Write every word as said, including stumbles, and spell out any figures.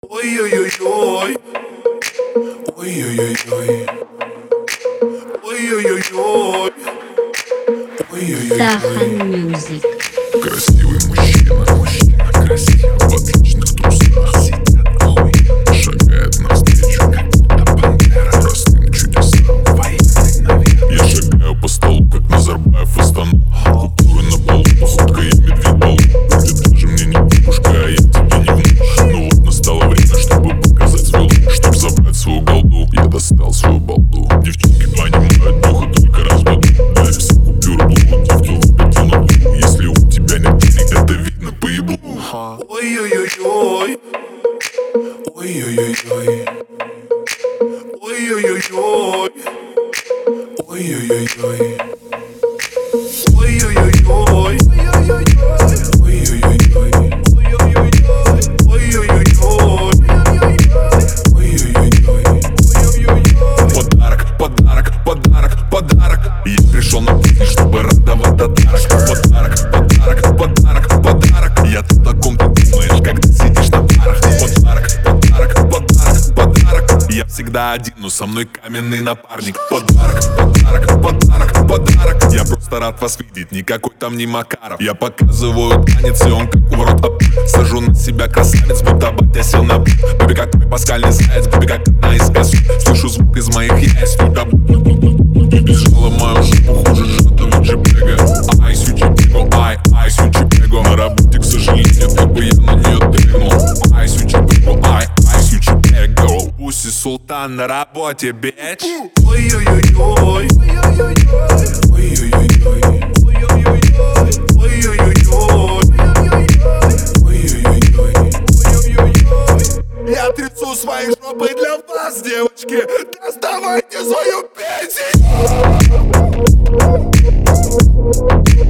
Ой-ой-ой-ой. Ой-ой-ой-ой. Ой-ой-ой-ой. Ой-ой-ой-ой. Sahan Music. Красивый мужчина, мужчина красивый, в отличных трусах сидят, ой, шагает навстречу, как будто пантера, простым чудесам во имя мгновения. Я шагаю по столу, как Назарбаев Астану, купюры на полу, походка я медведь балу. Ты даже мне не бабушка, а я тебе не внук. Ну вот настало время, чтобы показать звезду, чтоб забрать свою голду. Я достал свою балду. Девчонки понимают, духа только разводу. Дай все купюры блуд, девки лупят в ногу. Если у тебя нет денег, это видно по еблу. Ой-ой-ой-ой. Ой-ой-ой-ой. Ой-ой-ой-ой. Ой-ой-ой-ой. Ой-ой-ой-ой. Подарок, подарок, подарок, подарок. Я пришел на пикник, чтобы радовать подарок. Подарок, подарок, подарок, подарок. Я тут о ком ты думаешь, когда сидишь на парах. Подарок, подарок, подарок, подарок. Я всегда один, но со мной каменный напарник. Подарок, подарок, подарок, подарок. Я просто рад вас видеть, никакой там не Макаров. Я показываю танец, и он как у ворот ап. Сажу на себя красавец, будто батя сел на бит. Бэби как мой паскальный заяц, бэби как одна из песен. Слышу звук из моих яиц, только ты бежала мою жопу хуже сжатого джипега. Ай, сючипего, ай, ай, сючипего. На работе, к сожалению, как бы я на нее дрыгнул. Ай, сючипего, ай, ай, сючипего. Пусть и султан на работе, бич. Ой-ой-ой-ой. Ой-ой-ой-ой. Ой-ой-ой-ой. Я трясу своей жопой для вас, девочки. Доставайте свою пенсию.